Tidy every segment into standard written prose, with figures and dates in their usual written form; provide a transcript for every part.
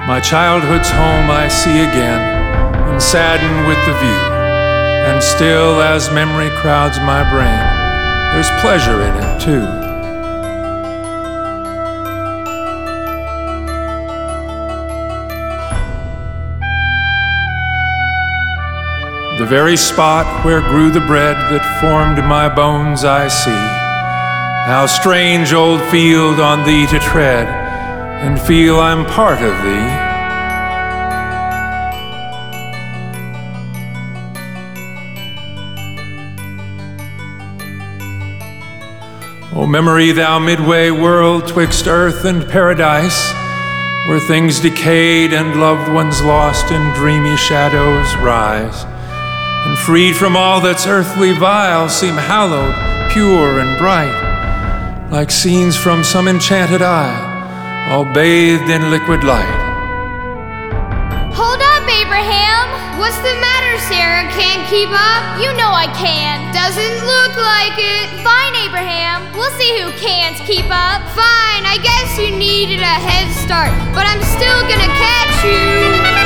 My childhood's home I see again, and sadden with the view. And still, as memory crowds my brain, there's pleasure in it too. The very spot where grew the bread that formed my bones I see. How strange, old field, on thee to tread, and feel I'm part of thee. O memory, thou midway world twixt earth and paradise, where things decayed and loved ones lost in dreamy shadows rise, and freed from all that's earthly vile, seem hallowed, pure and bright, like scenes from some enchanted isle, all bathed in liquid light. Hold up, Abraham! What's the matter, Sarah? Can't keep up? You know I can. Doesn't look like it. Fine, Abraham. We'll see who can't keep up. Fine, I guess you needed a head start, but I'm still gonna catch you.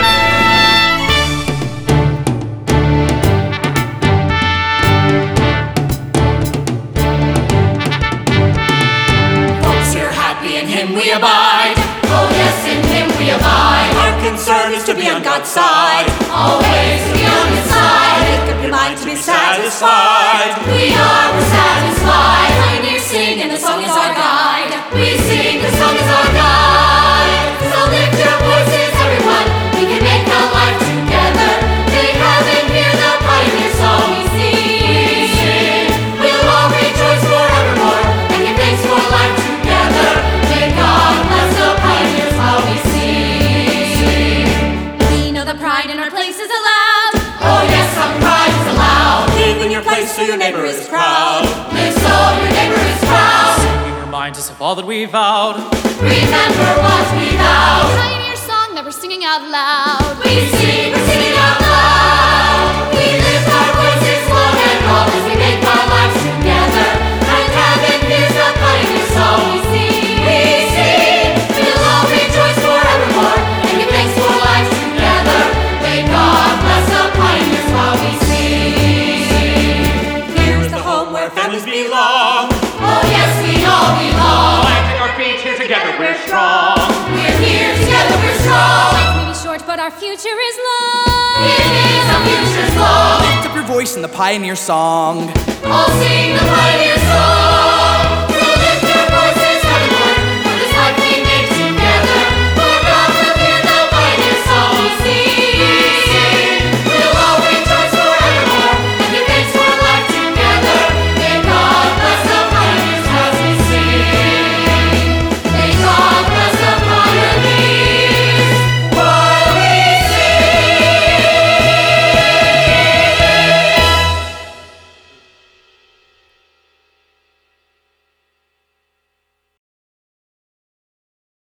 We abide. Oh yes, in Him we abide. Our concern is to be on God's side. Always to be on His side. Make up your mind to be satisfied. We're satisfied. Pioneers sing and the song is our guide. We sing, the song is our guide. So lift your voices, everyone. We can make our life together. Make heaven hear the pioneer song we sing. We'll all rejoice forevermore and give thanks for life together. God bless the pioneers while we sing. We know the pride in our place is allowed. Oh yes, some pride is allowed. Live in your place so your neighbor is proud. Live so your neighbor is proud. Singing reminds us of all that we vowed. Remember what we vowed. Pioneer song that we're singing out loud. We're singing out loud. We lift our voices long and loud as we make our lives together. And heaven hears the pioneer song we sing. Belong. Oh yes, we all belong. Planting our feet here together, we're strong. We're here together, we're strong. Life may be short, but our future is long. It is, our future's long. Lift up your voice in the pioneer song. All sing the pioneer song.